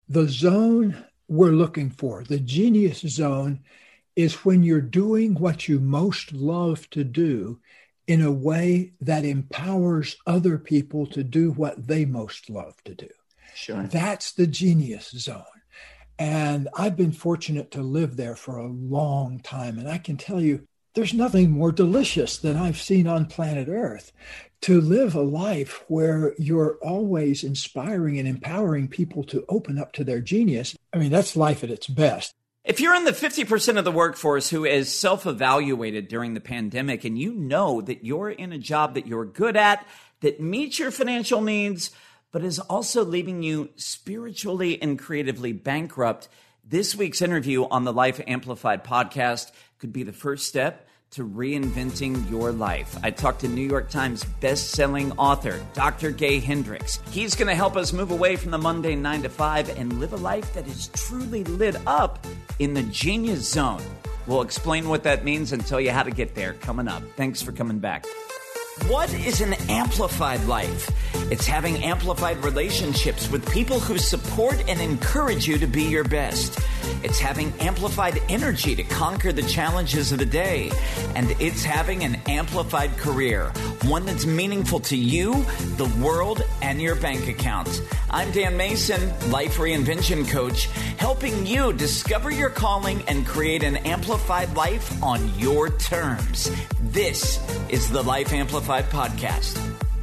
The zone we're looking for, the genius zone, is when you're doing what you most love to do in a way that empowers other people to do what they most love to do. Sure. That's the genius zone. And I've been fortunate to live there for a long time. And I can tell you, there's nothing more delicious than I've seen on planet Earth to live a life where you're always inspiring and empowering people to open up to their genius. I mean, that's life at its best. If you're in the 50% of the workforce who is self-evaluated during the pandemic and you know that you're in a job that you're good at, that meets your financial needs, but is also leaving you spiritually and creatively bankrupt, this week's interview on the Life Amplified podcast could be the first step to reinventing your life. I talked to New York Times best-selling author, Dr. Gay Hendricks. He's going to help us move away from the mundane 9 to 5 and live a life that is truly lit up in the genius zone. We'll explain what that means and tell you how to get there coming up. Thanks for coming back. What is an amplified life? It's having amplified relationships with people who support and encourage you to be your best. It's having amplified energy to conquer the challenges of the day. And it's having an amplified career, one that's meaningful to you, the world, and your bank account. I'm Dan Mason, Life Reinvention Coach, helping you discover your calling and create an amplified life on your terms. This is the Life Amplified Podcast.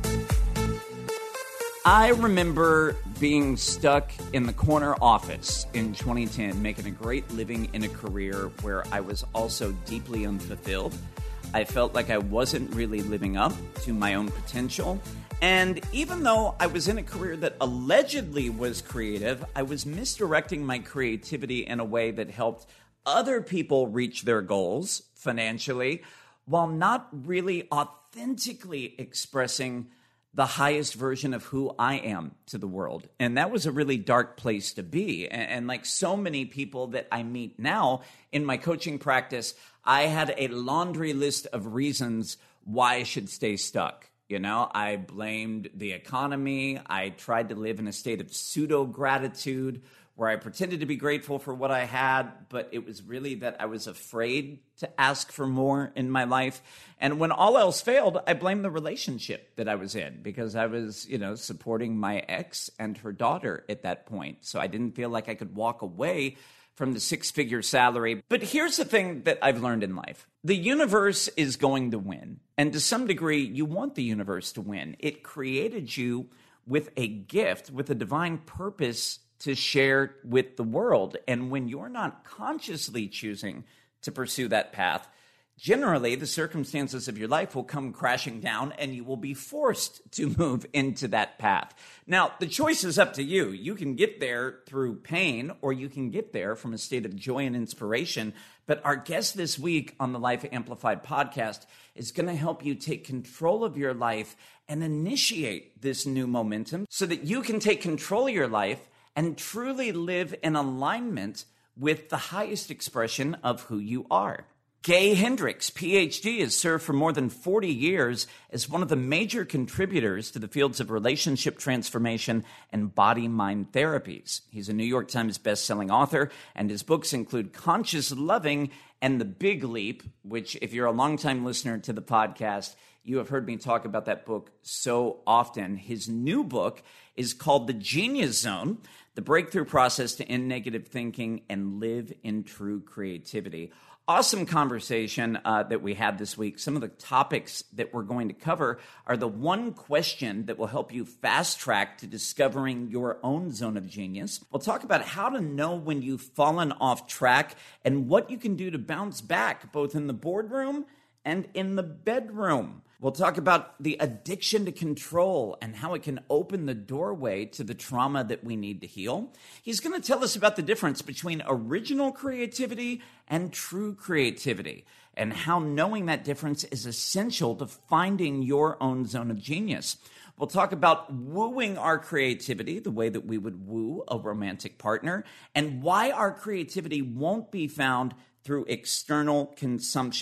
I remember being stuck in the corner office in 2010, making a great living in a career where I was also deeply unfulfilled. I felt like I wasn't really living up to my own potential. And even though I was in a career that allegedly was creative, I was misdirecting my creativity in a way that helped other people reach their goals financially, while not really authentically expressing the highest version of who I am to the world. And that was a really dark place to be. And like so many people that I meet now in my coaching practice, I had a laundry list of reasons why I should stay stuck. You know, I blamed the economy. I tried to live in a state of pseudo-gratitude where I pretended to be grateful for what I had, but it was really that I was afraid to ask for more in my life. And when all else failed, I blamed the relationship that I was in because I was, supporting my ex and her daughter at that point. So I didn't feel like I could walk away from the six-figure salary. But here's the thing that I've learned in life. The universe is going to win. And to some degree, you want the universe to win. It created you with a gift, with a divine purpose to share with the world. And when you're not consciously choosing to pursue that path, generally the circumstances of your life will come crashing down and you will be forced to move into that path. Now, the choice is up to you. You can get there through pain or you can get there from a state of joy and inspiration. But our guest this week on the Life Amplified podcast is going to help you take control of your life and initiate this new momentum so that you can take control of your life and truly live in alignment with the highest expression of who you are. Gay Hendricks, PhD, has served for more than 40 years as one of the major contributors to the fields of relationship transformation and body-mind therapies. He's a New York Times best-selling author, and his books include Conscious Loving and The Big Leap, which, if you're a longtime listener to the podcast, you have heard me talk about that book so often. His new book is called The Genius Zone, The Breakthrough Process to End Negative Thinking and Live in True Creativity. Awesome conversation that we had this week. Some of the topics that we're going to cover are the one question that will help you fast track to discovering your own zone of genius. We'll talk about how to know when you've fallen off track and what you can do to bounce back, both in the boardroom and in the bedroom. We'll talk about the addiction to control and how it can open the doorway to the trauma that we need to heal. He's going to tell us about the difference between original creativity and true creativity and how knowing that difference is essential to finding your own zone of genius. We'll talk about wooing our creativity, the way that we would woo a romantic partner, and why our creativity won't be found through external consumption.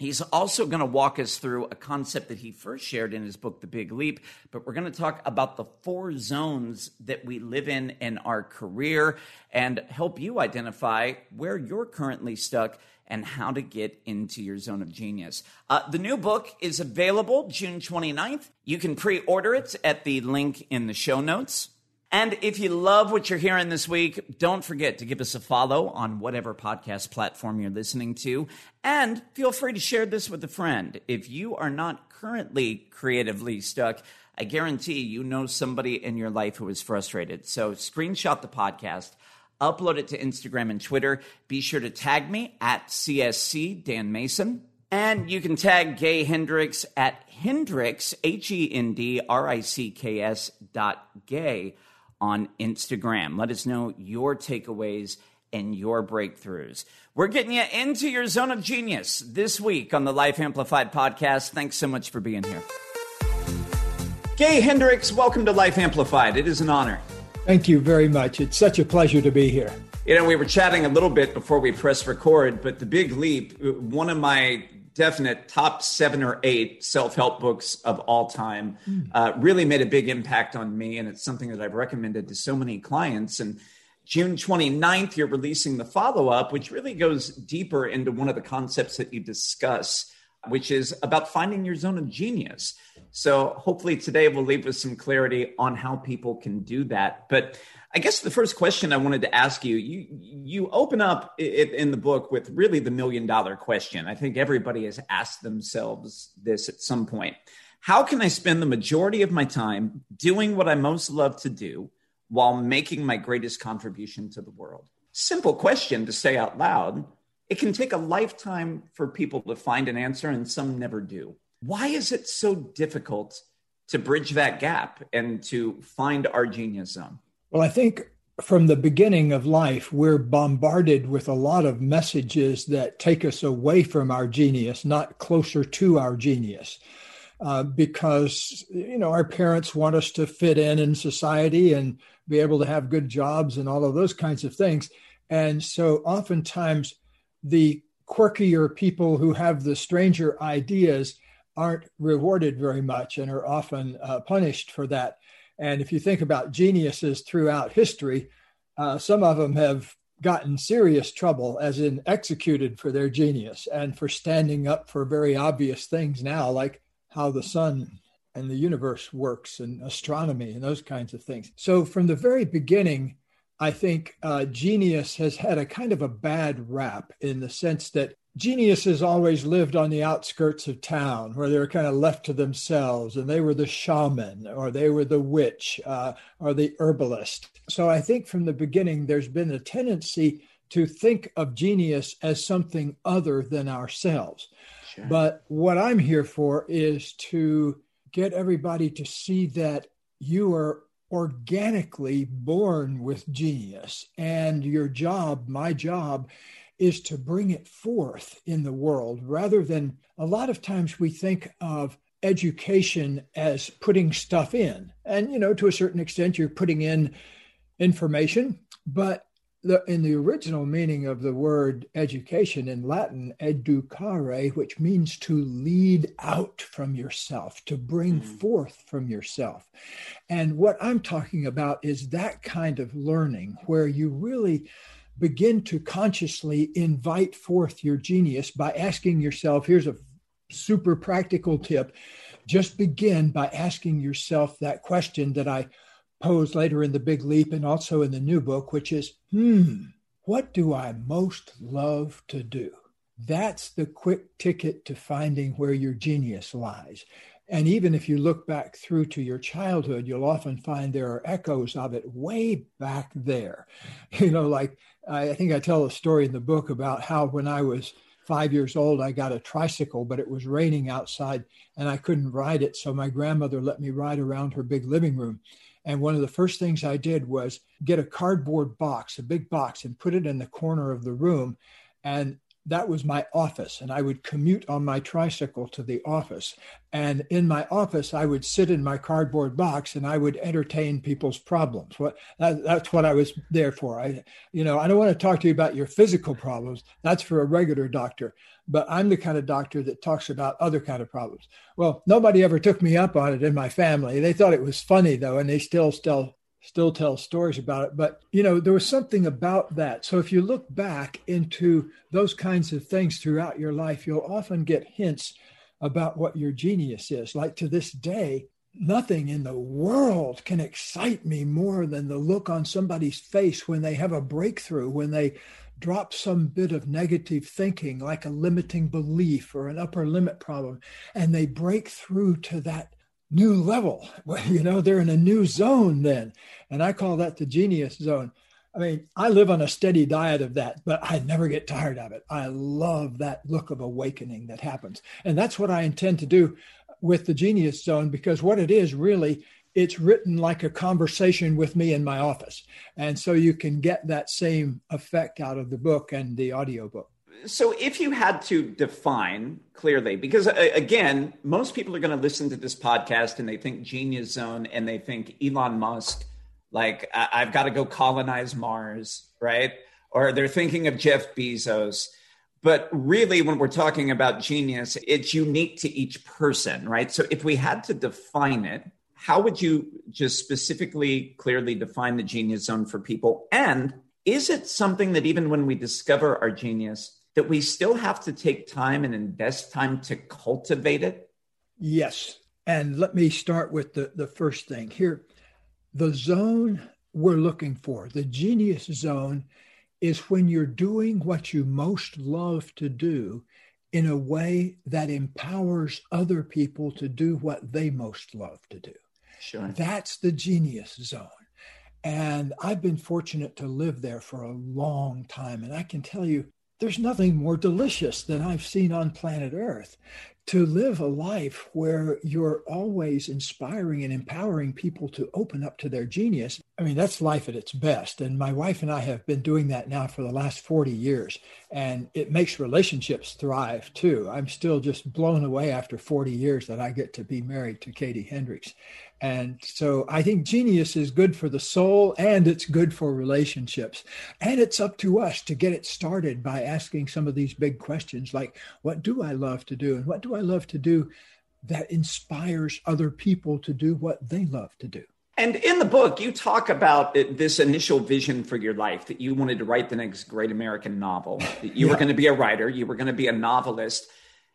He's also going to walk us through a concept that he first shared in his book, The Big Leap, but we're going to talk about the 4 zones that we live in our career and help you identify where you're currently stuck and how to get into your zone of genius. The new book is available June 29th. You can pre-order it at the link in the show notes. And if you love what you're hearing this week, don't forget to give us a follow on whatever podcast platform you're listening to. And feel free to share this with a friend. If you are not currently creatively stuck, I guarantee you know somebody in your life who is frustrated. So screenshot the podcast, upload it to Instagram and Twitter. Be sure to tag me at CSC Dan Mason. And you can tag Gay Hendricks at Hendricks, HENDRICKS.gay on Instagram. Let us know your takeaways and your breakthroughs. We're getting you into your zone of genius this week on the Life Amplified podcast. Thanks so much for being here. Gay Hendricks, welcome to Life Amplified. It is an honor. Thank you very much. It's such a pleasure to be here. You know, we were chatting a little bit before we press record, but The Big Leap, one of my definite top 7 or 8 self-help books of all time, really made a big impact on me. And it's something that I've recommended to so many clients. And June 29th, you're releasing the follow-up, which really goes deeper into one of the concepts that you discuss, which is about finding your zone of genius. So hopefully today we'll leave with some clarity on how people can do that. But I guess the first question I wanted to ask you, you open up in the book with really the $1 million question. I think everybody has asked themselves this at some point. How can I spend the majority of my time doing what I most love to do while making my greatest contribution to the world? Simple question to say out loud. It can take a lifetime for people to find an answer, and some never do. Why is it so difficult to bridge that gap and to find our genius zone? Well, I think from the beginning of life, we're bombarded with a lot of messages that take us away from our genius, not closer to our genius. Because, our parents want us to fit in society and be able to have good jobs and all of those kinds of things. And so oftentimes the quirkier people who have the stranger ideas aren't rewarded very much and are often punished for that. And if you think about geniuses throughout history, some of them have gotten serious trouble, as in executed for their genius and for standing up for very obvious things now, like how the sun and the universe works and astronomy and those kinds of things. So from the very beginning, I think genius has had a kind of a bad rap in the sense that geniuses always lived on the outskirts of town where they were kind of left to themselves, and they were the shaman or they were the witch or the herbalist. So I think from the beginning, there's been a tendency to think of genius as something other than ourselves. Sure. But what I'm here for is to get everybody to see that you are organically born with genius, and your job, my job, is to bring it forth in the world, rather than a lot of times we think of education as putting stuff in. And, to a certain extent, you're putting in information, but in the original meaning of the word education in Latin, educare, which means to lead out from yourself, to bring forth from yourself. And what I'm talking about is that kind of learning where you really begin to consciously invite forth your genius by asking yourself, here's a super practical tip, just begin by asking yourself that question that I pose later in The Big Leap and also in the new book, which is, what do I most love to do? That's the quick ticket to finding where your genius lies. And even if you look back through to your childhood, you'll often find there are echoes of it way back there. Like I think I tell a story in the book about how when I was 5 years old, I got a tricycle, but it was raining outside and I couldn't ride it. So my grandmother let me ride around her big living room. And one of the first things I did was get a cardboard box, a big box, and put it in the corner of the room. And that was my office, and I would commute on my tricycle to the office. And in my office, I would sit in my cardboard box and I would entertain people's problems. That's what I was there for. I don't want to talk to you about your physical problems. That's for a regular doctor. But I'm the kind of doctor that talks about other kind of problems. Well, nobody ever took me up on it in my family. They thought it was funny, though, and they still tell stories about it. But, there was something about that. So if you look back into those kinds of things throughout your life, you'll often get hints about what your genius is. Like to this day, nothing in the world can excite me more than the look on somebody's face when they have a breakthrough, when they drop some bit of negative thinking, like a limiting belief or an upper limit problem, and they break through to that new level. Well, they're in a new zone then. And I call that the genius zone. I mean, I live on a steady diet of that, but I never get tired of it. I love that look of awakening that happens. And that's what I intend to do with the genius zone, because what it is really, it's written like a conversation with me in my office. And so you can get that same effect out of the book and the audiobook. So if you had to define clearly, because again, most people are going to listen to this podcast and they think genius zone and they think Elon Musk, like I've got to go colonize Mars, right? Or they're thinking of Jeff Bezos. But really, when we're talking about genius, it's unique to each person, right? So if we had to define it, how would you just specifically, clearly define the genius zone for people? And is it something that even when we discover our genius, that we still have to take time and invest time to cultivate it? Yes. And let me start with the first thing here. The zone we're looking for, the genius zone, is when you're doing what you most love to do in a way that empowers other people to do what they most love to do. Sure. That's the genius zone. And I've been fortunate to live there for a long time. And I can tell you, there's nothing more delicious than I've seen on planet Earth. To live a life where you're always inspiring and empowering people to open up to their genius. I mean, that's life at its best. And my wife and I have been doing that now for the last 40 years. And it makes relationships thrive too. I'm still just blown away after 40 years that I get to be married to Katie Hendricks. And so I think genius is good for the soul and it's good for relationships. And it's up to us to get it started by asking some of these big questions like, what do I love to do? And what do I love to do that inspires other people to do what they love to do? And in the book, you talk about this initial vision for your life, that you wanted to write the next great American novel, that you were going to be a writer, you were going to be a novelist.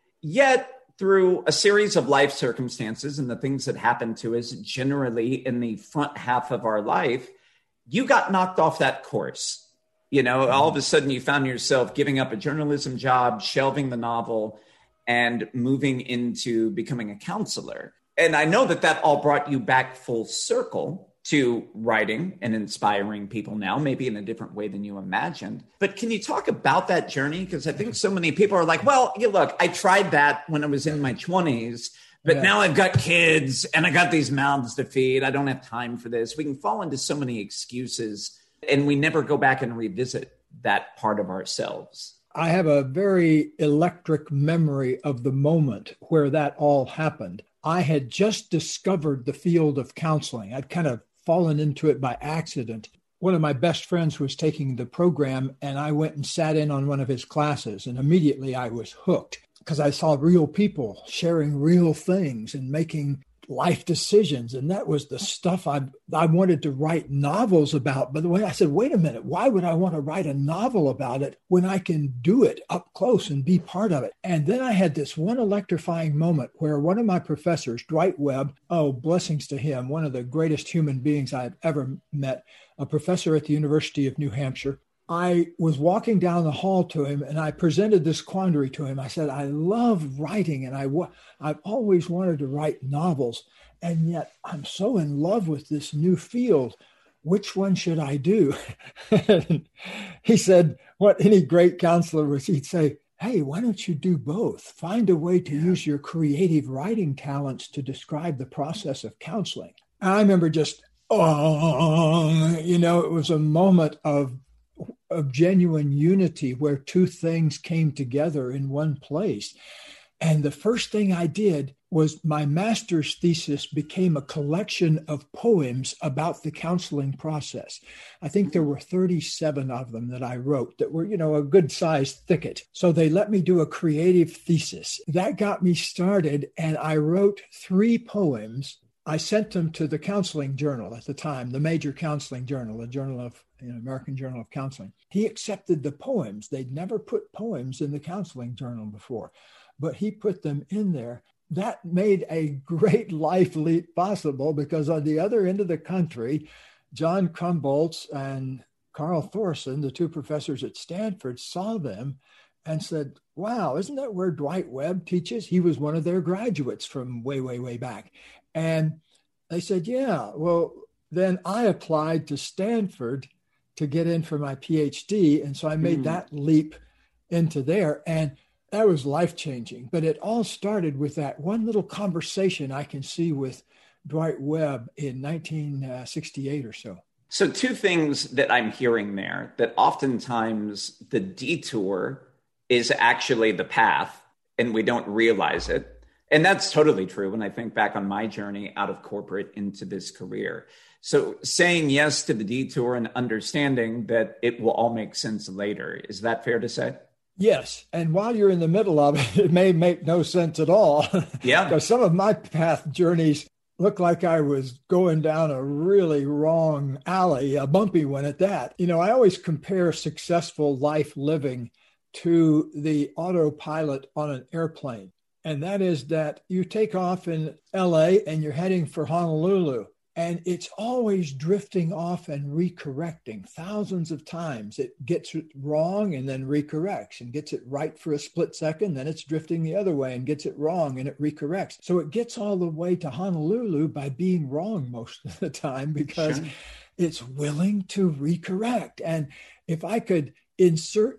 Yet through a series of life circumstances and the things that happen to us generally in the front half of our life, you got knocked off that course. All of a sudden you found yourself giving up a journalism job, shelving the novel, and moving into becoming a counselor. And I know that all brought you back full circle to writing and inspiring people now, maybe in a different way than you imagined. But can you talk about that journey? Because I think so many people are like, well, look, I tried that when I was in my 20s, but now I've got kids and I got these mouths to feed. I don't have time for this. We can fall into so many excuses and we never go back and revisit that part of ourselves. I have a very electric memory of the moment where that all happened. I had just discovered the field of counseling. I'd kind of fallen into it by accident. One of my best friends was taking the program and I went and sat in on one of his classes and immediately I was hooked because I saw real people sharing real things and making life decisions. And that was the stuff I wanted to write novels about. But the way I said, wait a minute, why would I want to write a novel about it when I can do it up close and be part of it? And then I had this one electrifying moment where one of my professors, Dwight Webb, oh, blessings to him, one of the greatest human beings I've ever met, a professor at the University of New Hampshire. I was walking down the hall to him and I presented this quandary to him. I said, I love writing and I've always wanted to write novels. And yet I'm so in love with this new field. Which one should I do? And he said, what any great counselor was, he'd say, hey, why don't you do both? Find a way to use your creative writing talents to describe the process of counseling. And I remember just, it was a moment of of genuine unity where two things came together in one place. And the first thing I did was my master's thesis became a collection of poems about the counseling process. I think there were 37 of them that I wrote that were, a good sized thicket. So they let me do a creative thesis. That got me started, and I wrote 3 poems. I sent them to the counseling journal at the time, the major counseling journal, the Journal of American Journal of Counseling. He accepted the poems. They'd never put poems in the counseling journal before, but he put them in there. That made a great life leap possible, because on the other end of the country, John Krumboltz and Carl Thorson, the 2 professors at Stanford, saw them and said, wow, isn't that where Dwight Webb teaches? He was one of their graduates from way, way, way back. And they said, yeah. Well, then I applied to Stanford to get in for my PhD. And so I made that leap into there. And that was life-changing. But it all started with that one little conversation I can see with Dwight Webb in 1968 or so. So 2 things that I'm hearing there, that oftentimes the detour is actually the path and we don't realize it. And that's totally true when I think back on my journey out of corporate into this career. So saying yes to the detour and understanding that it will all make sense later. Is that fair to say? Yes. And while you're in the middle of it, it may make no sense at all. Yeah. Because some of my path journeys looked like I was going down a really wrong alley, a bumpy one at that. I always compare successful life living to the autopilot on an airplane. And that is that you take off in LA and you're heading for Honolulu, and it's always drifting off and recorrecting thousands of times. It gets it wrong and then recorrects, and gets it right for a split second. Then it's drifting the other way and gets it wrong and it recorrects. So it gets all the way to Honolulu by being wrong most of the time, because it's willing to recorrect. And if I could insert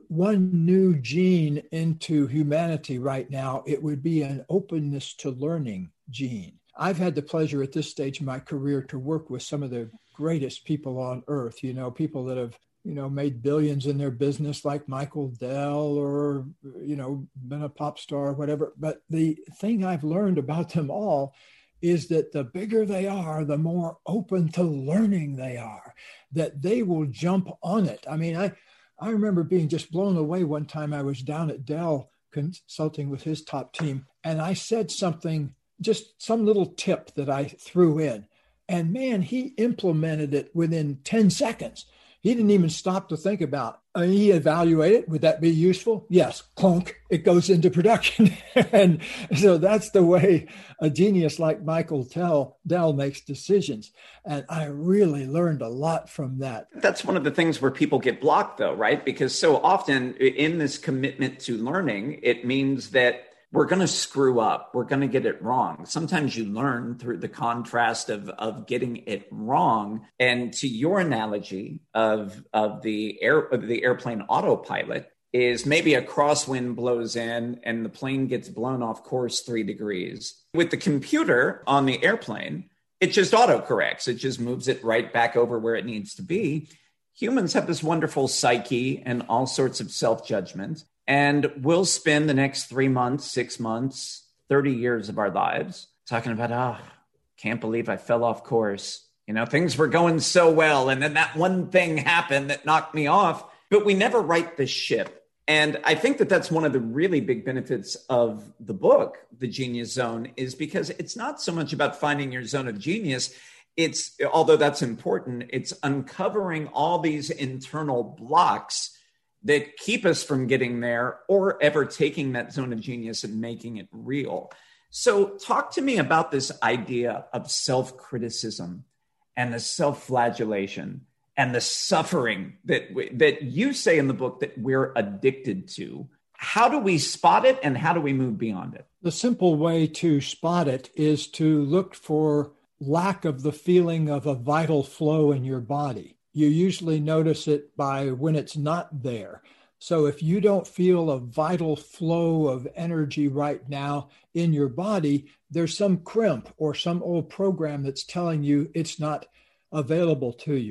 one new gene into humanity right now, it would be an openness to learning gene. I've had the pleasure at this stage of my career to work with some of the greatest people on earth, people that have, made billions in their business, like Michael Dell, or, been a pop star or whatever. But the thing I've learned about them all is that the bigger they are, the more open to learning they are, that they will jump on it. I mean, I remember being just blown away one time. I was down at Dell consulting with his top team, and I said something, just some little tip that I threw in. And man, he implemented it within 10 seconds. He didn't even stop to think about, he evaluated, would that be useful? Yes, clunk, it goes into production. And so that's the way a genius like Michael Dell makes decisions. And I really learned a lot from that. That's one of the things where people get blocked though, right? Because so often in this commitment to learning, it means that we're going to screw up. We're going to get it wrong. Sometimes you learn through the contrast of getting it wrong. And to your analogy of the airplane autopilot is maybe a crosswind blows in and the plane gets blown off course 3 degrees. With the computer on the airplane, it just autocorrects. It just moves it right back over where it needs to be. Humans have this wonderful psyche and all sorts of self-judgment. And we'll spend the next 3 months, 6 months, 30 years of our lives talking about, can't believe I fell off course. Things were going so well. And then that one thing happened that knocked me off. But we never right the ship. And I think that that's one of the really big benefits of the book, The Genius Zone, is because it's not so much about finding your zone of genius. It's, although that's important, it's uncovering all these internal blocks that keep us from getting there or ever taking that zone of genius and making it real. So talk to me about this idea of self-criticism and the self-flagellation and the suffering that you say in the book that we're addicted to. How do we spot it and how do we move beyond it? The simple way to spot it is to look for lack of the feeling of a vital flow in your body. You usually notice it by when it's not there. So if you don't feel a vital flow of energy right now in your body, there's some crimp or some old program that's telling you it's not available to you.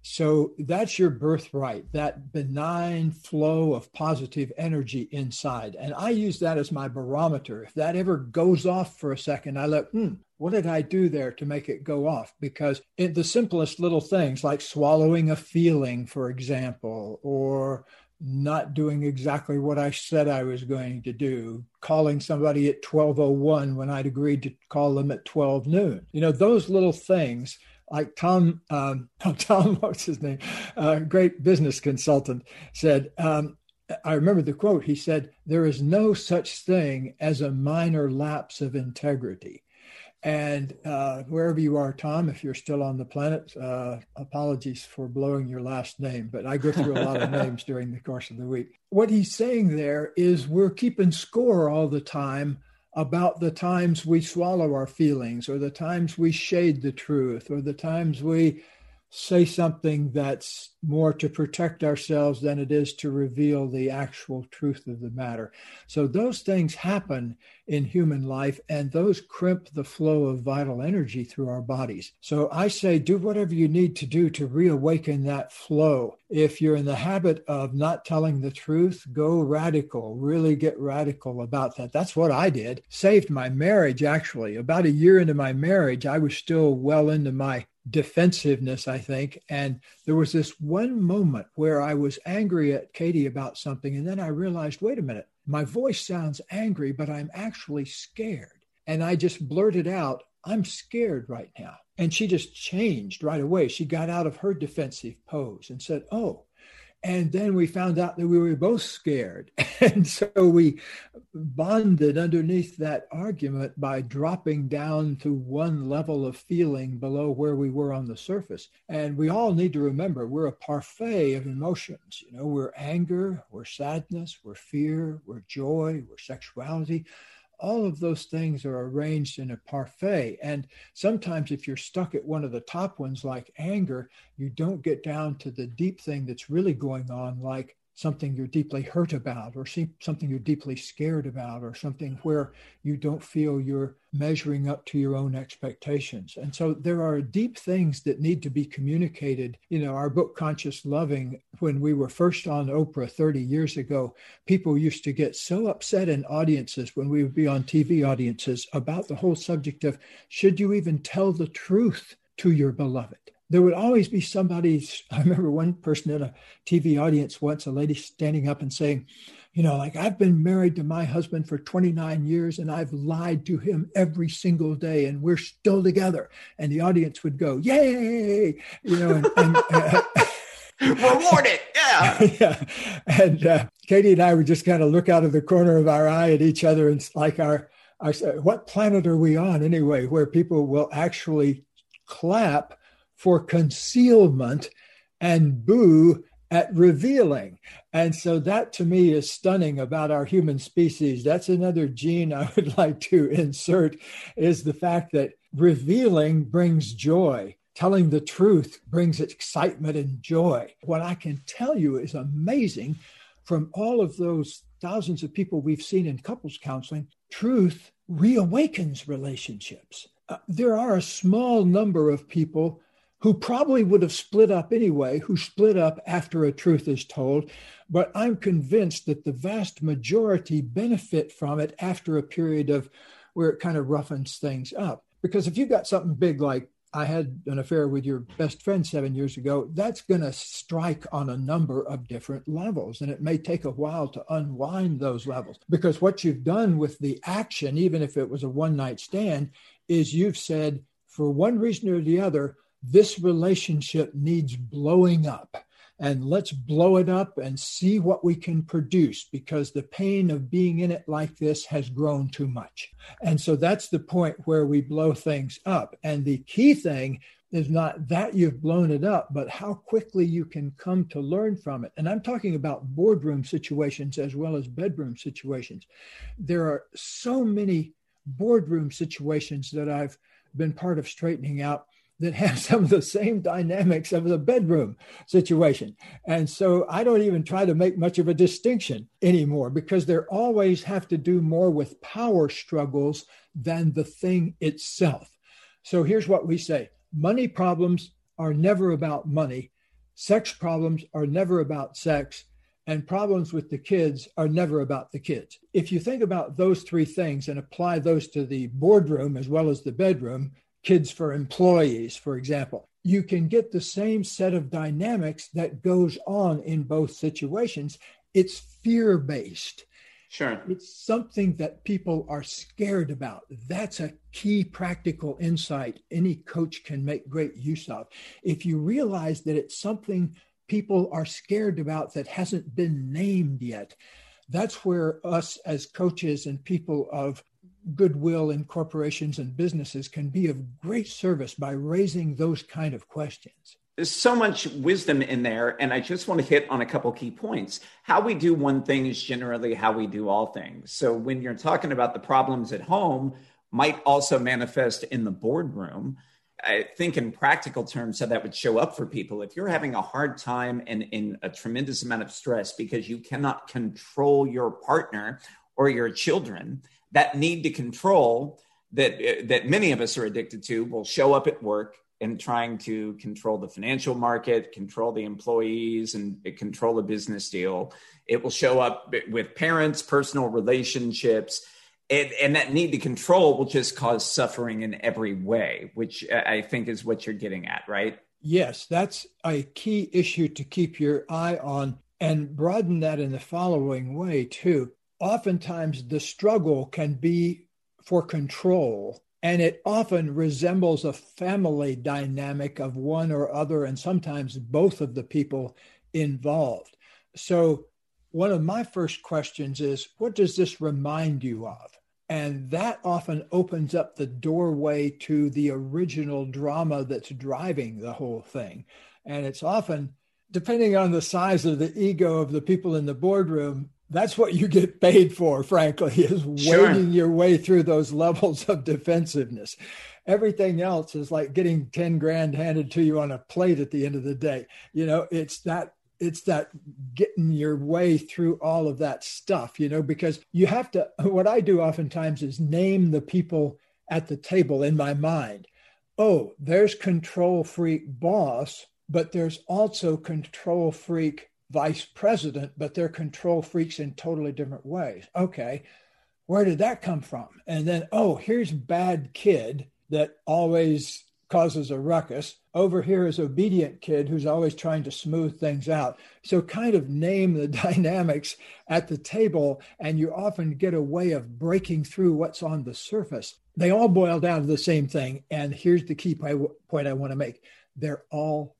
So that's your birthright, that benign flow of positive energy inside. And I use that as my barometer. If that ever goes off for a second, I look, what did I do there to make it go off? Because in the simplest little things like swallowing a feeling, for example, or not doing exactly what I said I was going to do, calling somebody at 12:01 when I'd agreed to call them at 12 noon. Those little things, like Tom, what's his name? Great business consultant said, I remember the quote, he said, "There is no such thing as a minor lapse of integrity." And wherever you are, Tom, if you're still on the planet, apologies for blowing your last name, but I go through a lot of names during the course of the week. What he's saying there is we're keeping score all the time about the times we swallow our feelings, or the times we shade the truth, or the times we say something that's more to protect ourselves than it is to reveal the actual truth of the matter. So those things happen in human life, and those crimp the flow of vital energy through our bodies. So I say, do whatever you need to do to reawaken that flow. If you're in the habit of not telling the truth, go radical, really get radical about that. That's what I did. Saved my marriage, actually. About a year into my marriage, I was still well into my defensiveness, I think. And there was this one moment where I was angry at Katie about something. And then I realized, wait a minute, my voice sounds angry, but I'm actually scared. And I just blurted out, I'm scared right now. And she just changed right away. She got out of her defensive pose and said, oh. And then we found out that we were both scared. And so we bonded underneath that argument by dropping down to one level of feeling below where we were on the surface. And we all need to remember we're a parfait of emotions. We're anger, we're sadness, we're fear, we're joy, we're sexuality. All of those things are arranged in a parfait. And sometimes if you're stuck at one of the top ones, like anger, you don't get down to the deep thing that's really going on, like something you're deeply hurt about, or something you're deeply scared about, or something where you don't feel you're measuring up to your own expectations. And so there are deep things that need to be communicated. Our book, Conscious Loving, when we were first on Oprah 30 years ago, people used to get so upset in audiences when we would be on TV audiences about the whole subject of, should you even tell the truth to your beloved? There would always be somebody. I remember one person in a TV audience once, a lady standing up and saying, I've been married to my husband for 29 years and I've lied to him every single day and we're still together. And the audience would go, yay, reward it. Yeah. Yeah. And Katie and I would just kind of look out of the corner of our eye at each other. And it's like what planet are we on anyway, where people will actually clap for concealment and boo at revealing. And so that to me is stunning about our human species. That's another gene I would like to insert, is the fact that revealing brings joy. Telling the truth brings excitement and joy. What I can tell you is amazing from all of those thousands of people we've seen in couples counseling. Truth reawakens relationships. There are a small number of people who probably would have split up anyway, who split up after a truth is told. But I'm convinced that the vast majority benefit from it after a period of where it kind of roughens things up. Because if you've got something big like, I had an affair with your best friend 7 years ago, that's going to strike on a number of different levels. And it may take a while to unwind those levels. Because what you've done with the action, even if it was a one-night stand, is you've said, for one reason or the other, this relationship needs blowing up, and let's blow it up and see what we can produce, because the pain of being in it like this has grown too much. And so that's the point where we blow things up. And the key thing is not that you've blown it up, but how quickly you can come to learn from it. And I'm talking about boardroom situations as well as bedroom situations. There are so many boardroom situations that I've been part of straightening out that have some of the same dynamics of the bedroom situation. And so I don't even try to make much of a distinction anymore, because they always have to do more with power struggles than the thing itself. So here's what we say. Money problems are never about money. sex problems are never about sex, and problems with the kids are never about the kids. If you think about those three things and apply those to the boardroom as well as the bedroom, kids for employees, for example, you can get the same set of dynamics that goes on in both situations. It's fear-based. Sure. It's something that people are scared about. That's a key practical insight any coach can make great use of. If you realize that it's something people are scared about that hasn't been named yet, that's where us as coaches and people of goodwill in corporations and businesses can be of great service by raising those kind of questions. There's so much wisdom in there, and I just want to hit on a couple key points. How we do one thing is generally how we do all things. So when you're talking about the problems at home might also manifest in the boardroom. I think in practical terms, how that would show up for people. If you're having a hard time and in a tremendous amount of stress because you cannot control your partner or your children, that need to control that many of us are addicted to will show up at work in trying to control the financial market, control the employees, and control a business deal. It will show up with parents, personal relationships, and that need to control will just cause suffering in every way, which I think is what you're getting at, right? Yes, that's a key issue to keep your eye on, and broaden that in the following way too. Oftentimes the struggle can be for control, and it often resembles a family dynamic of one or other, and sometimes both of the people involved. So one of my first questions is, what does this remind you of? And that often opens up the doorway to the original drama that's driving the whole thing. And it's often, depending on the size of the ego of the people in the boardroom, that's what you get paid for, frankly, is wading your way through those levels of defensiveness. Everything else is like getting 10 grand handed to you on a plate at the end of the day. You know, it's that getting your way through all of that stuff, you know, because you have to, what I do oftentimes is name the people at the table in my mind. Oh, there's control freak boss, but there's also control freak vice president, but they're control freaks in totally different ways. Okay, where did that come from? And then, oh, here's bad kid that always causes a ruckus. Over here is obedient kid who's always trying to smooth things out. So kind of name the dynamics at the table, and you often get a way of breaking through what's on the surface. They all boil down to the same thing. And here's the key point I want to make. They're all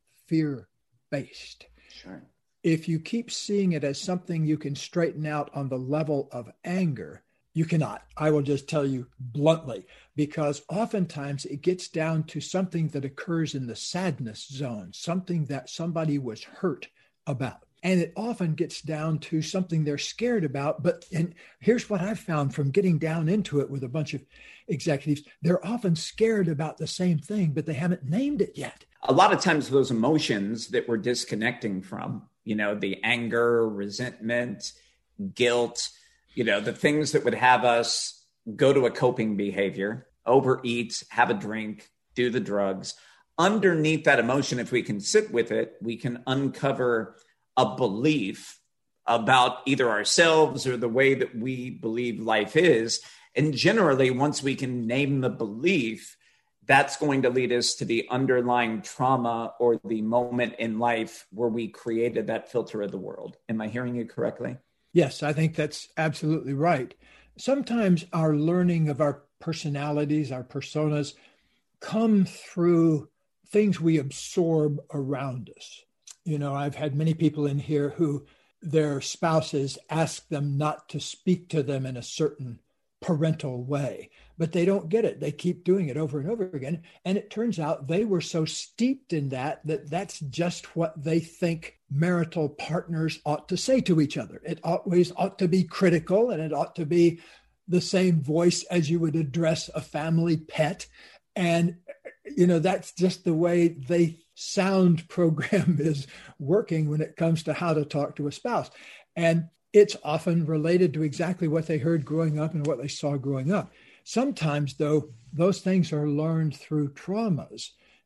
fear-based. Sure. If you keep seeing it as something you can straighten out on the level of anger, you cannot. I will just tell you bluntly, because oftentimes it gets down to something that occurs in the sadness zone, something that somebody was hurt about. And it often gets down to something they're scared about. And here's what I've found from getting down into it with a bunch of executives. They're often scared about the same thing, but they haven't named it yet. A lot of times those emotions that we're disconnecting from, you know, the anger, resentment, guilt, you know, the things that would have us go to a coping behavior, overeat, have a drink, do the drugs. Underneath that emotion, if we can sit with it, we can uncover a belief about either ourselves or the way that we believe life is. And generally, once we can name the belief, that's going to lead us to the underlying trauma or the moment in life where we created that filter of the world. Am I hearing you correctly? Yes, I think that's absolutely right. Sometimes our learning of our personalities, our personas, come through things we absorb around us. You know, I've had many people in here who their spouses ask them not to speak to them in a certain parental way, but they don't get it. They keep doing it over and over again. And it turns out they were so steeped in that that's just what they think marital partners ought to say to each other. It always ought to be critical, and it ought to be the same voice as you would address a family pet. And, you know, that's just the way they sound program is working when it comes to how to talk to a spouse. And it's often related to exactly what they heard growing up and what they saw growing up. Sometimes, though, those things are learned through traumas.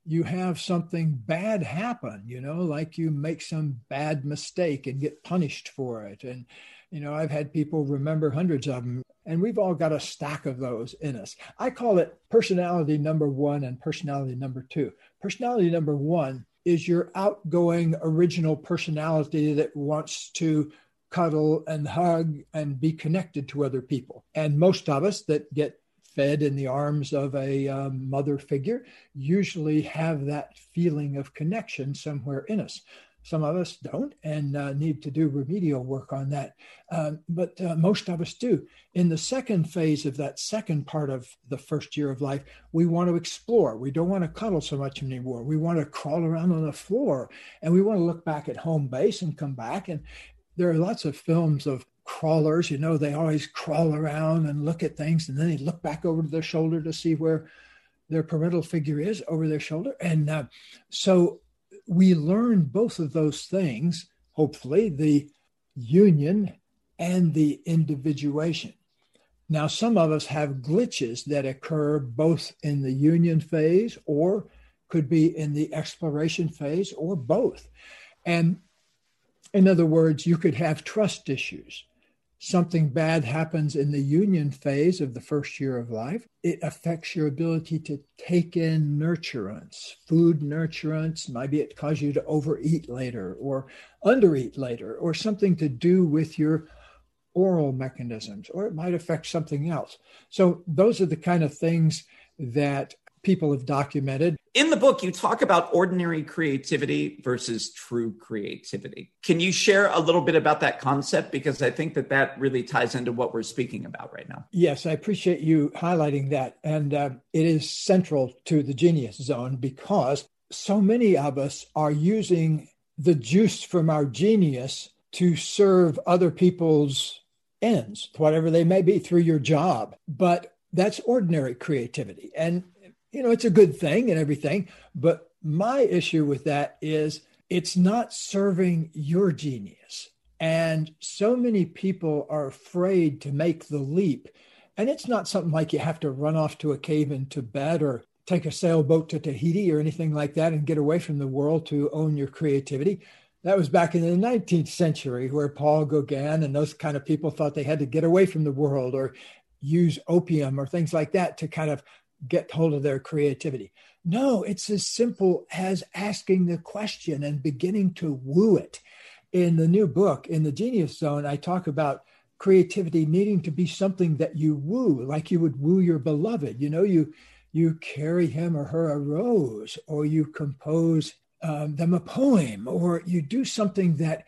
you have something bad happen, like you make some bad mistake and get punished for it. And, I've had people remember hundreds of them, and we've all got a stack of those in us. I call it personality number 1 and personality number 2. Personality number 1 is your outgoing original personality that wants to cuddle and hug and be connected to other people. And most of us that get fed in the arms of a mother figure usually have that feeling of connection somewhere in us. Some of us don't and need to do remedial work on that. But most of us do. In the second phase of that second part of the first year of life, we want to explore. We don't want to cuddle so much anymore. We want to crawl around on the floor, and we want to look back at home base and come back. And there are lots of films of crawlers, they always crawl around and look at things, and then they look back over to their shoulder to see where their parental figure is over their shoulder. And so we learn both of those things, hopefully, the union and the individuation. Now, some of us have glitches that occur both in the union phase or could be in the exploration phase or both. And in other words, you could have trust issues. Something bad happens in the union phase of the first year of life. It affects your ability to take in nurturance, food nurturance. Maybe it causes you to overeat later or undereat later, or something to do with your oral mechanisms, or it might affect something else. So those are the kind of things that people have documented. In the book, you talk about ordinary creativity versus true creativity. Can you share a little bit about that concept? Because I think that really ties into what we're speaking about right now. Yes, I appreciate you highlighting that. And it is central to the Genius Zone because so many of us are using the juice from our genius to serve other people's ends, whatever they may be, through your job. But that's ordinary creativity. And it's a good thing and everything, but my issue with that is it's not serving your genius. And so many people are afraid to make the leap. And it's not something like you have to run off to a cave in Tibet or take a sailboat to Tahiti or anything like that and get away from the world to own your creativity. That was back in the 19th century where Paul Gauguin and those kind of people thought they had to get away from the world or use opium or things like that to kind of get hold of their creativity. No, it's as simple as asking the question and beginning to woo it. In the new book, in the Genius Zone, I talk about creativity needing to be something that you woo, like you would woo your beloved. You carry him or her a rose, or you compose them a poem, or you do something that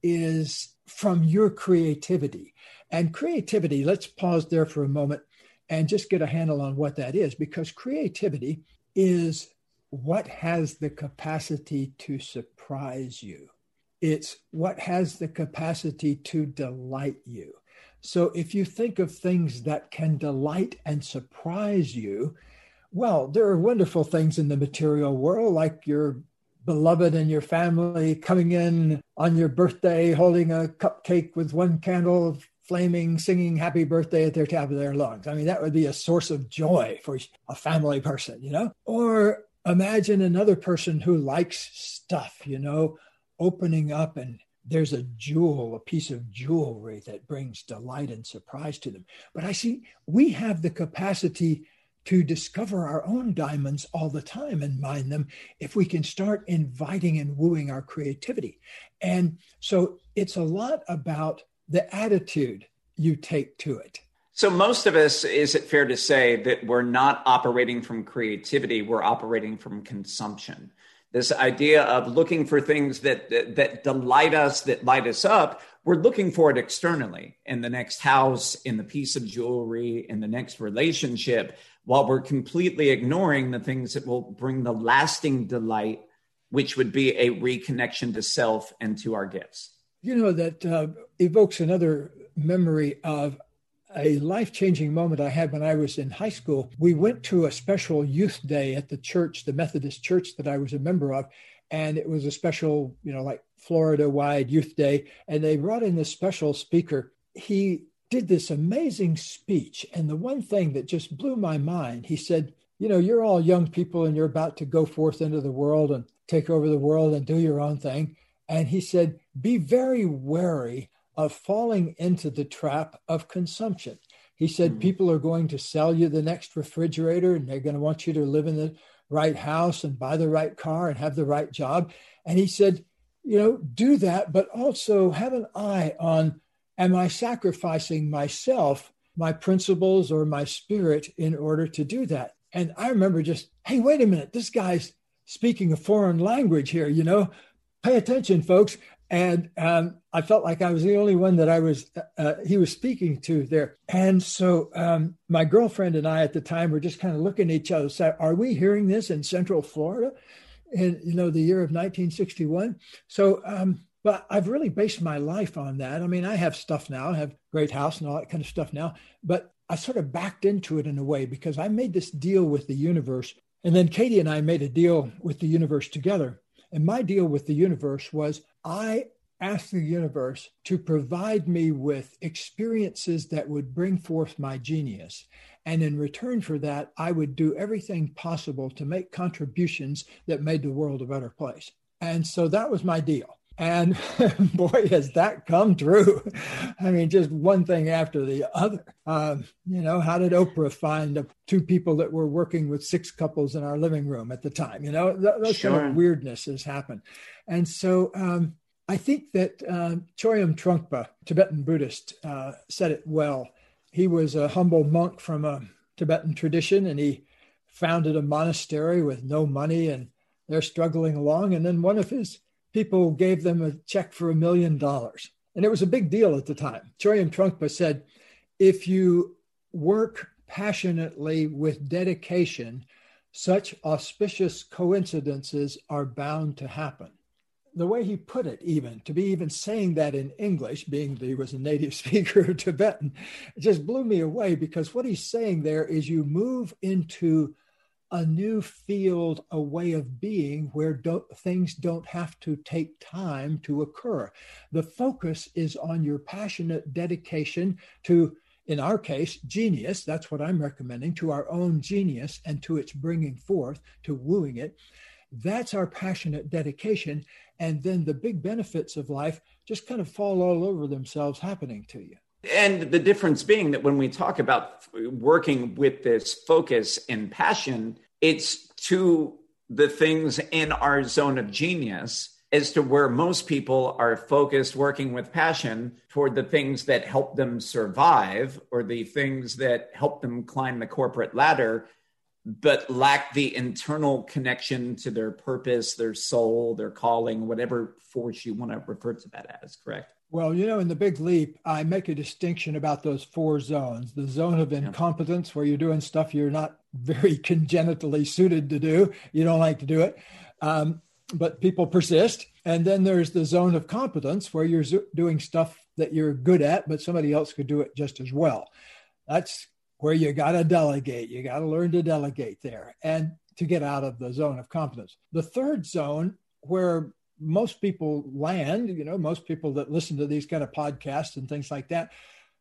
is from your creativity. And creativity, let's pause there for a moment and just get a handle on what that is, because creativity is what has the capacity to surprise you. It's what has the capacity to delight you. So if you think of things that can delight and surprise you, well, there are wonderful things in the material world, like your beloved and your family coming in on your birthday, holding a cupcake with one candle flaming, singing happy birthday at their top of their lungs. I mean, that would be a source of joy for a family person, Or imagine another person who likes stuff, opening up and there's a jewel, a piece of jewelry that brings delight and surprise to them. But I see we have the capacity to discover our own diamonds all the time and mine them if we can start inviting and wooing our creativity. And so it's a lot about the attitude you take to it. So most of us, is it fair to say that we're not operating from creativity, we're operating from consumption? This idea of looking for things that delight us, that light us up, we're looking for it externally, in the next house, in the piece of jewelry, in the next relationship, while we're completely ignoring the things that will bring the lasting delight, which would be a reconnection to self and to our gifts. That evokes another memory of a life-changing moment I had when I was in high school. We went to a special youth day at the church, the Methodist church that I was a member of. And it was a special, like Florida-wide youth day. And they brought in this special speaker. He did this amazing speech. And the one thing that just blew my mind, he said, you're all young people and you're about to go forth into the world and take over the world and do your own thing. And he said, be very wary of falling into the trap of consumption. He said, people are going to sell you the next refrigerator and they're going to want you to live in the right house and buy the right car and have the right job. And he said, do that, but also have an eye on, am I sacrificing myself, my principles or my spirit in order to do that? And I remember just, hey, wait a minute, this guy's speaking a foreign language here, pay attention, folks. And I felt like I was the only one that he was speaking to there. And so my girlfriend and I at the time were just kind of looking at each other, saying, are we hearing this in Central Florida in, the year of 1961? So, but I've really based my life on that. I mean, I have stuff now, I have a great house and all that kind of stuff now, but I sort of backed into it in a way because I made this deal with the universe. And then Katie and I made a deal with the universe together. And my deal with the universe was I asked the universe to provide me with experiences that would bring forth my genius. And in return for that, I would do everything possible to make contributions that made the world a better place. And so that was my deal. And boy, has that come true. I mean, just one thing after the other. How did Oprah find the two people that were working with 6 couples in our living room at the time? Those Sure. kind of weirdnesses happen. And so I think that Chogyam Trungpa, Tibetan Buddhist, said it well. He was a humble monk from a Tibetan tradition, and he founded a monastery with no money, and they're struggling along. And then one of his people gave them a check for $1 million. And it was a big deal at the time. Chogyam Trungpa said, if you work passionately with dedication, such auspicious coincidences are bound to happen. The way he put it, to be even saying that in English, being that he was a native speaker of Tibetan, it just blew me away, because what he's saying there is you move into a new field, a way of being where things don't have to take time to occur. The focus is on your passionate dedication to, in our case, genius. That's what I'm recommending, to our own genius and to its bringing forth, to wooing it. That's our passionate dedication. And then the big benefits of life just kind of fall all over themselves happening to you. And the difference being that when we talk about working with this focus and passion, it's to the things in our zone of genius, as to where most people are focused working with passion toward the things that help them survive or the things that help them climb the corporate ladder, but lack the internal connection to their purpose, their soul, their calling, whatever force you want to refer to that as, correct? Well, in the Big Leap, I make a distinction about those 4 zones. The zone of incompetence, where you're doing stuff you're not very congenitally suited to do. You don't like to do it, but people persist. And then there's the zone of competence, where you're doing stuff that you're good at, but somebody else could do it just as well. That's where you got to delegate. You got to learn to delegate there and to get out of the zone of competence. The third zone, where most people land, most people that listen to these kind of podcasts and things like that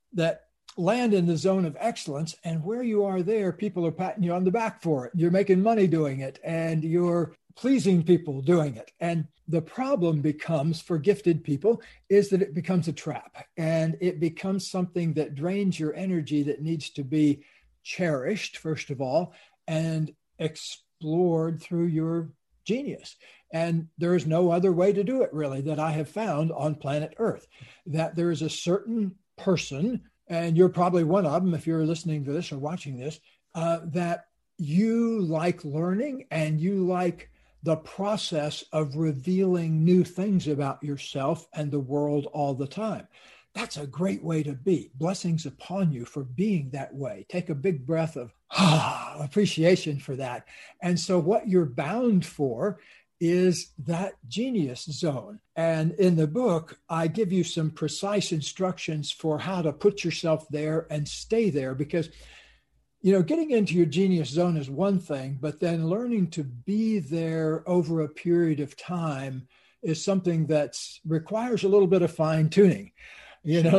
land in the zone of excellence. And where you are there, people are patting you on the back for it. You're making money doing it, and you're pleasing people doing it. And the problem becomes, for gifted people, is that it becomes a trap, and it becomes something that drains your energy, that needs to be cherished, first of all, and explored through your genius. And there is no other way to do it, really, that I have found on planet Earth. That there is a certain person, and you're probably one of them if you're listening to this or watching this, that you like learning, and you like the process of revealing new things about yourself and the world all the time. That's a great way to be. Blessings upon you for being that way. Take a big breath of appreciation for that. And so what you're bound for is that genius zone. And in the book, I give you some precise instructions for how to put yourself there and stay there, because getting into your genius zone is one thing, but then learning to be there over a period of time is something that requires a little bit of fine tuning. Sure.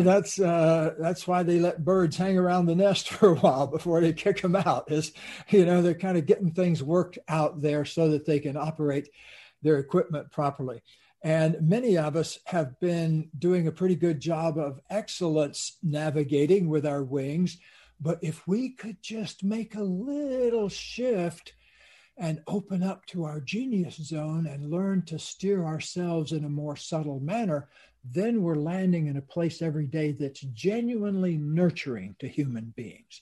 That's why they let birds hang around the nest for a while before they kick them out. They're kind of getting things worked out there so that they can operate their equipment properly. And many of us have been doing a pretty good job of excellence navigating with our wings. But if we could just make a little shift and open up to our genius zone and learn to steer ourselves in a more subtle manner, then we're landing in a place every day that's genuinely nurturing to human beings.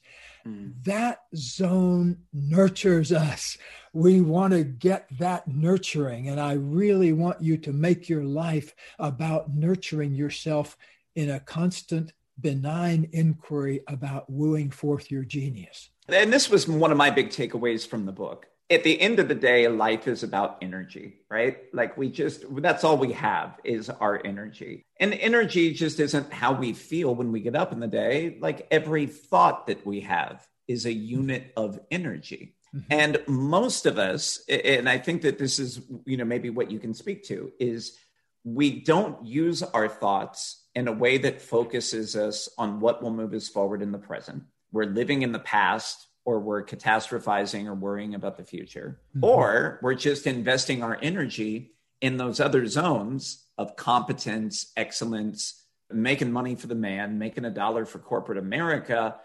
That zone nurtures us. We want to get that nurturing. And I really want you to make your life about nurturing yourself in a constant, benign inquiry about wooing forth your genius. And this was one of my big takeaways from the book. At the end of the day, life is about energy, right? Like that's all we have is our energy. And energy just isn't how we feel when we get up in the day. Like every thought that we have is a unit of energy. Mm-hmm. And most of us, and I think that this is, maybe what you can speak to, is we don't use our thoughts in a way that focuses us on what will move us forward in the present. We're living in the past, or we're catastrophizing or worrying about the future, or we're just investing our energy in those other zones of competence, excellence, making money for the man, making $1 for corporate America,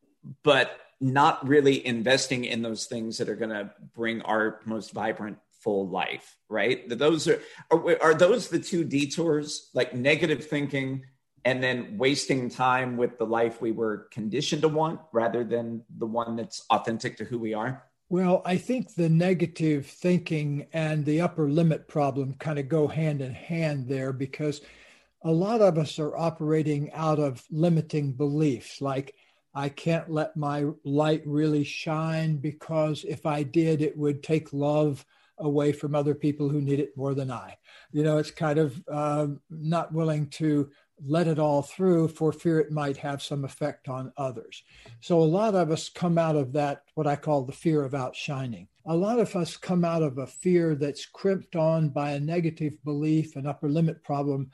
but not really investing in those things that are going to bring our most vibrant, full life, right? Those are those the two detours, like negative thinking and then wasting time with the life we were conditioned to want rather than the one that's authentic to who we are? Well, I think the negative thinking and the upper limit problem kind of go hand in hand there, because a lot of us are operating out of limiting beliefs, like I can't let my light really shine because if I did, it would take love away from other people who need it more than I. It's kind of not willing to let it all through for fear it might have some effect on others. So a lot of us come out of that, what I call the fear of outshining. A lot of us come out of a fear that's crimped on by a negative belief, an upper limit problem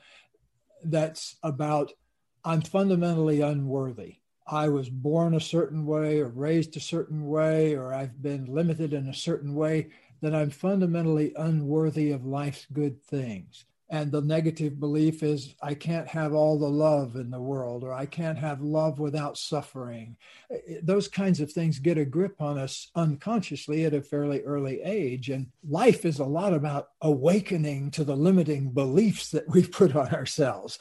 that's about, I'm fundamentally unworthy. I was born a certain way or raised a certain way, or I've been limited in a certain way, that I'm fundamentally unworthy of life's good things. And the negative belief is I can't have all the love in the world, or I can't have love without suffering. Those kinds of things get a grip on us unconsciously at a fairly early age. And life is a lot about awakening to the limiting beliefs that we put on ourselves.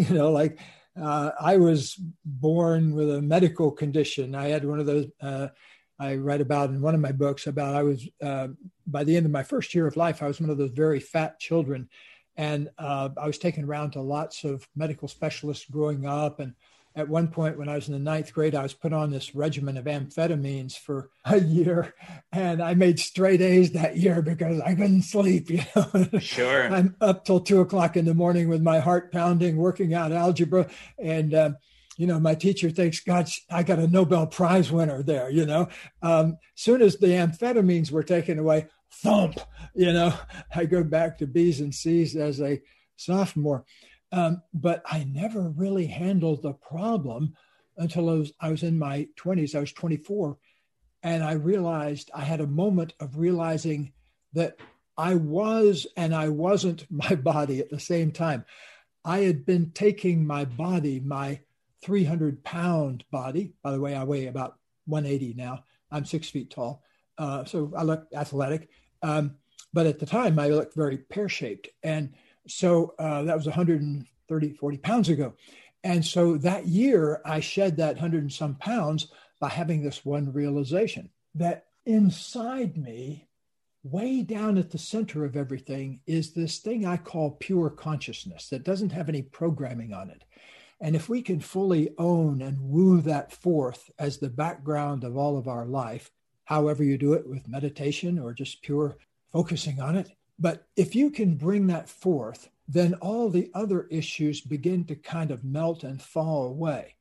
I was born with a medical condition. I had one of those, I write about in one of my books about I was, by the end of my first year of life, I was one of those very fat children. And I was taken around to lots of medical specialists growing up. And at one point when I was in the 9th grade, I was put on this regimen of amphetamines for a year. And I made straight A's that year because I couldn't sleep. Sure. I'm up till 2:00 in the morning with my heart pounding, working out algebra. And, my teacher thinks, God, I got a Nobel Prize winner there, Soon as the amphetamines were taken away, thump, I go back to B's and C's as a sophomore. But I never really handled the problem until I was in my 20s. I was 24. And I realized I had a moment of realizing that I was and I wasn't my body at the same time. I had been taking my body, my 300-pound body. By the way, I weigh about 180 now. I'm 6 feet tall. So I look athletic. But at the time, I looked very pear-shaped. And so that was 130, 40 pounds ago. And so that year, I shed that 100 and some pounds by having this one realization that inside me, way down at the center of everything, is this thing I call pure consciousness that doesn't have any programming on it. And if we can fully own and woo that forth as the background of all of our life, however you do it, with meditation or just pure focusing on it. But if you can bring that forth, then all the other issues begin to kind of melt and fall away.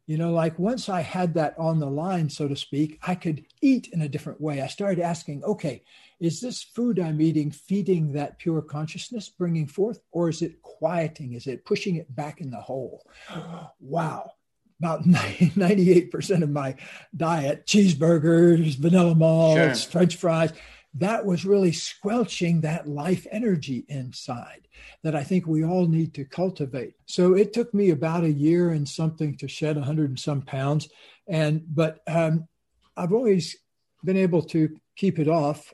Like once I had that on the line, so to speak, I could eat in a different way. I started asking, okay, is this food I'm eating feeding that pure consciousness, bringing forth, or is it quieting? Is it pushing it back in the hole? Wow. About 98% of my diet, cheeseburgers, vanilla malts, sure, French fries, that was really squelching that life energy inside that I think we all need to cultivate. So it took me about a year and something to shed 100 and some pounds. But I've always been able to keep it off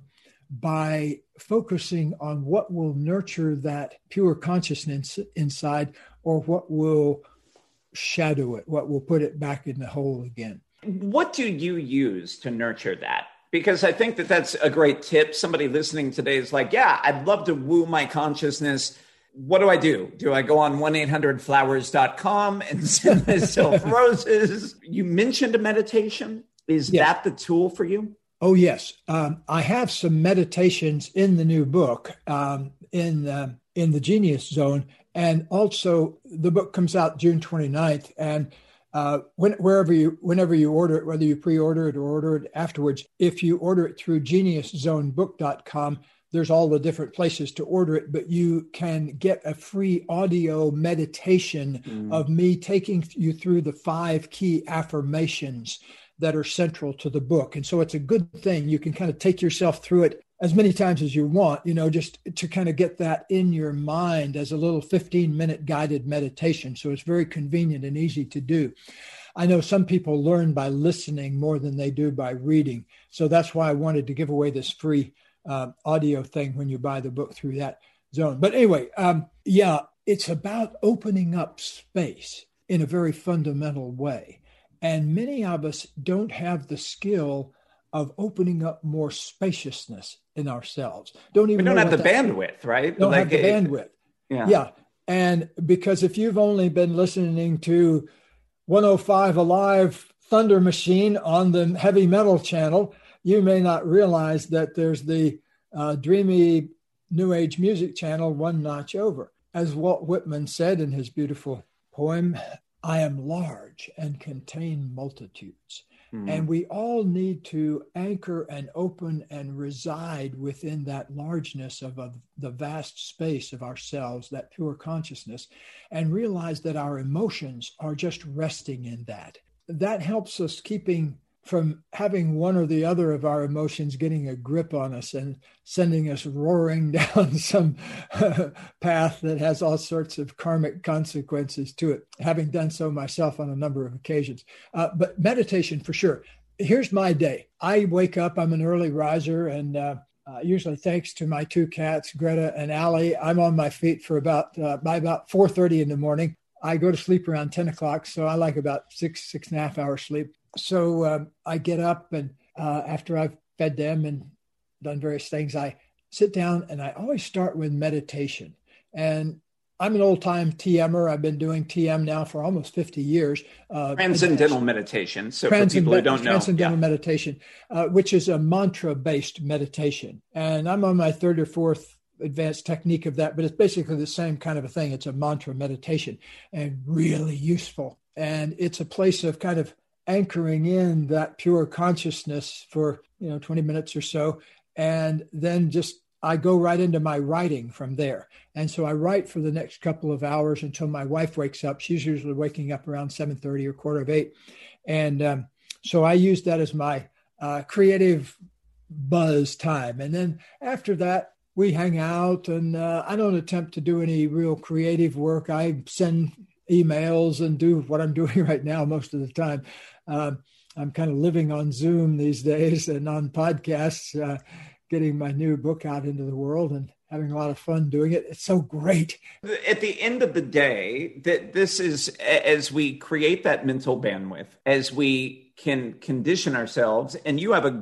by focusing on what will nurture that pure consciousness inside, or what will shadow it, what will put it back in the hole again. What do you use to nurture that? Because I think that that's a great tip. Somebody listening today is like, yeah, I'd love to woo my consciousness. What do I do? Do I go on 1-800-flowers.com and send myself roses? You mentioned a meditation. Is that the tool for you? Oh, yes. I have some meditations in the new book, in the Genius Zone. And also the book comes out June 29th. And whenever you order it, whether you pre-order it or order it afterwards, if you order it through geniuszonebook.com, there's all the different places to order it, but you can get a free audio meditation of me taking you through the 5 key affirmations that are central to the book. And so it's a good thing. You can kind of take yourself through it as many times as you want, just to kind of get that in your mind as a little 15-minute guided meditation. So it's very convenient and easy to do. I know some people learn by listening more than they do by reading. So that's why I wanted to give away this free audio thing when you buy the book through that zone. But anyway, it's about opening up space in a very fundamental way. And many of us don't have the skill of opening up more spaciousness in ourselves. We don't have the bandwidth, right? Don't have the bandwidth. Yeah. And because if you've only been listening to 105 Alive Thunder Machine on the heavy metal channel, you may not realize that there's the dreamy New Age music channel one notch over. As Walt Whitman said in his beautiful poem, I am large and contain multitudes. And we all need to anchor and open and reside within that largeness of the vast space of ourselves, that pure consciousness, and realize that our emotions are just resting in that. That helps us keeping from having one or the other of our emotions getting a grip on us and sending us roaring down some path that has all sorts of karmic consequences to it, having done so myself on a number of occasions. But meditation, for sure. Here's my day. I wake up, I'm an early riser, and usually thanks to my 2 cats, Greta and Allie, I'm on my feet for by about 4:30 in the morning. I go to sleep around 10 o'clock, so I like about 6.5 hours sleep. So I get up, and after I've fed them and done various things, I sit down, and I always start with meditation. And I'm an old-time TMer. I've been doing TM now for almost 50 years. Transcendental meditation. So for people who don't know. Transcendental meditation, which is a mantra-based meditation. And I'm on my 3rd or 4th advanced technique of that, but it's basically the same kind of a thing. It's a mantra meditation and really useful. And it's a place of kind of anchoring in that pure consciousness for 20 minutes or so, and then I go right into my writing from there. And so I write for the next couple of hours until my wife wakes up. She's usually waking up around 7:30 or 7:45, and so I use that as my creative buzz time. And then after that, we hang out, and I don't attempt to do any real creative work. I send emails and do what I'm doing right now most of the time. I'm kind of living on Zoom these days and on podcasts, getting my new book out into the world and having a lot of fun doing it. It's so great. At the end of the day, that this is, as we create that mental bandwidth, as we can condition ourselves, and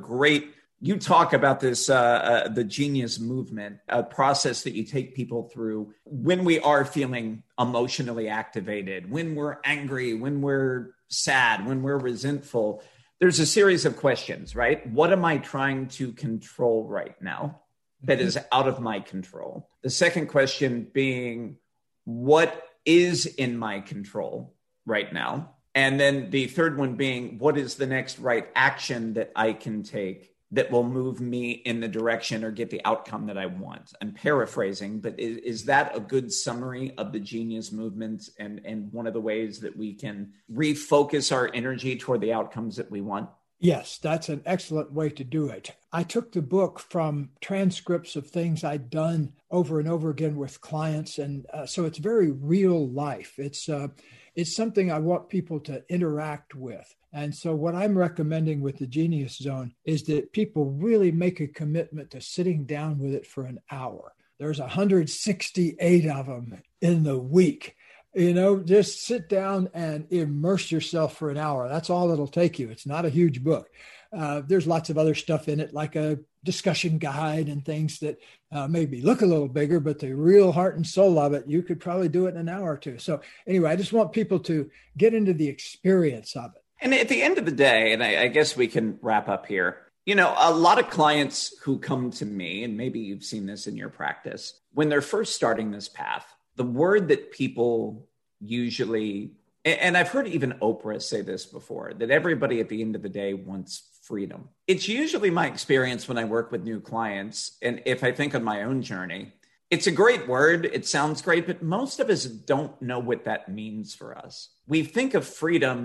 you talk about this, the Genius movement, a process that you take people through when we are feeling emotionally activated, when we're angry, when we're sad, when we're resentful. There's a series of questions, right? What am I trying to control right now that is out of my control? The second question being, what is in my control right now? And then the third one being, what is the next right action that I can take that will move me in the direction or get the outcome that I want? I'm paraphrasing, but is that a good summary of the Genius movement and one of the ways that we can refocus our energy toward the outcomes that we want? Yes, that's an excellent way to do it. I took the book from transcripts of things I'd done over and over again with clients. And so it's very real life. It's something I want people to interact with. And so what I'm recommending with the Genius Zone is that people really make a commitment to sitting down with it for an hour. There's 168 of them in the week. Just sit down and immerse yourself for an hour. That's all it'll take you. It's not a huge book. There's lots of other stuff in it, like a discussion guide and things that maybe look a little bigger, but the real heart and soul of it, you could probably do it in an hour or two. So anyway, I just want people to get into the experience of it. And at the end of the day, and I guess we can wrap up here, a lot of clients who come to me, and maybe you've seen this in your practice, when they're first starting this path, the word that people usually, and I've heard even Oprah say this before, that everybody at the end of the day wants freedom. It's usually my experience when I work with new clients, and if I think on my own journey, it's a great word. It sounds great, but most of us don't know what that means for us. We think of freedom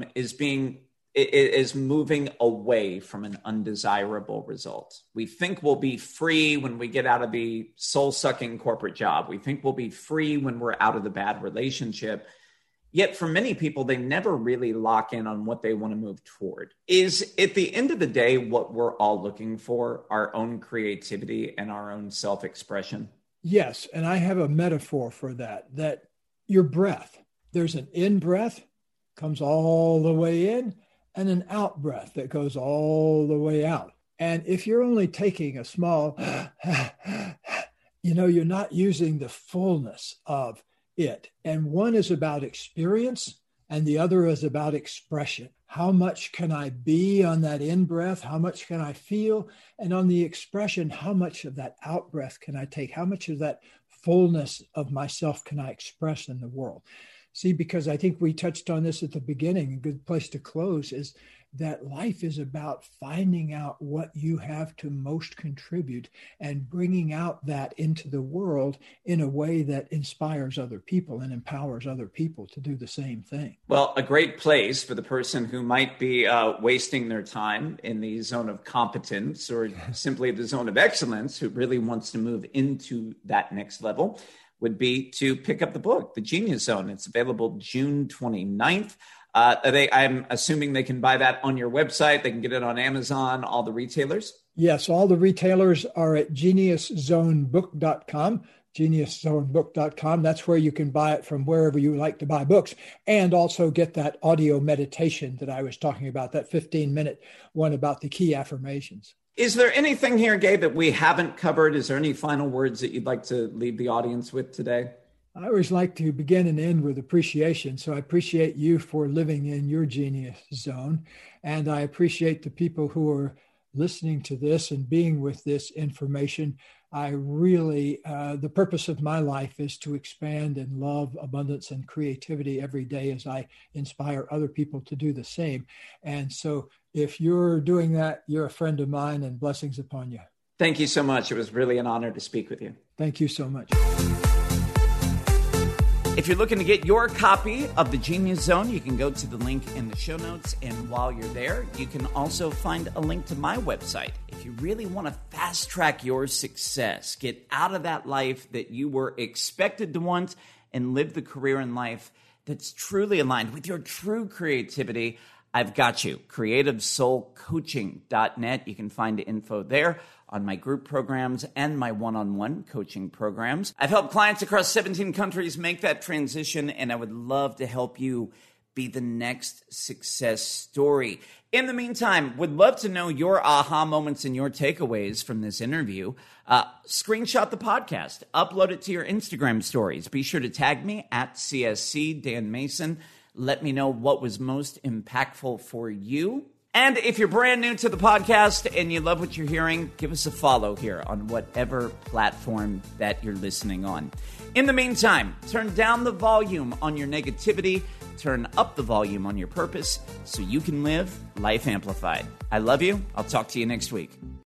as moving away from an undesirable result. We think we'll be free when we get out of the soul-sucking corporate job. We think we'll be free when we're out of the bad relationship. Yet for many people, they never really lock in on what they want to move toward. Is at the end of the day, what we're all looking for, our own creativity and our own self-expression? Yes, and I have a metaphor for that your breath, there's an in breath, comes all the way in, and an out breath that goes all the way out. And if you're only taking a small, you're not using the fullness of it. And one is about experience and the other is about expression. How much can I be on that in breath? How much can I feel? And on the expression, how much of that out breath can I take? How much of that fullness of myself can I express in the world? See, because I think we touched on this at the beginning, a good place to close is that life is about finding out what you have to most contribute and bringing out that into the world in a way that inspires other people and empowers other people to do the same thing. Well, a great place for the person who might be wasting their time in the zone of competence or simply the zone of excellence, who really wants to move into that next level, would be to pick up the book, The Genius Zone. It's available June 29th. I'm assuming they can buy that on your website. They can get it on Amazon, all the retailers. Yes, all the retailers are at geniuszonebook.com, geniuszonebook.com. That's where you can buy it from wherever you like to buy books, and also get that audio meditation that I was talking about, that 15-minute one about the key affirmations. Is there anything here, Gabe, that we haven't covered? Is there any final words that you'd like to leave the audience with today? I always like to begin and end with appreciation. So I appreciate you for living in your genius zone. And I appreciate the people who are listening to this and being with this information. I really, the purpose of my life is to expand and love abundance and creativity every day as I inspire other people to do the same. And so if you're doing that, you're a friend of mine, and blessings upon you. Thank you so much. It was really an honor to speak with you. Thank you so much. If you're looking to get your copy of The Genius Zone, you can go to the link in the show notes. And while you're there, you can also find a link to my website. If you really want to fast track your success, get out of that life that you were expected to want and live the career in life that's truly aligned with your true creativity, I've got you. CreativeSoulCoaching.net. You can find info there on my group programs and my one-on-one coaching programs. I've helped clients across 17 countries make that transition, and I would love to help you be the next success story. In the meantime, would love to know your aha moments and your takeaways from this interview. Screenshot the podcast, upload it to your Instagram stories. Be sure to tag me at CSC Dan Mason. Let me know what was most impactful for you. And if you're brand new to the podcast and you love what you're hearing, give us a follow here on whatever platform that you're listening on. In the meantime, turn down the volume on your negativity, turn up the volume on your purpose so you can live life amplified. I love you. I'll talk to you next week.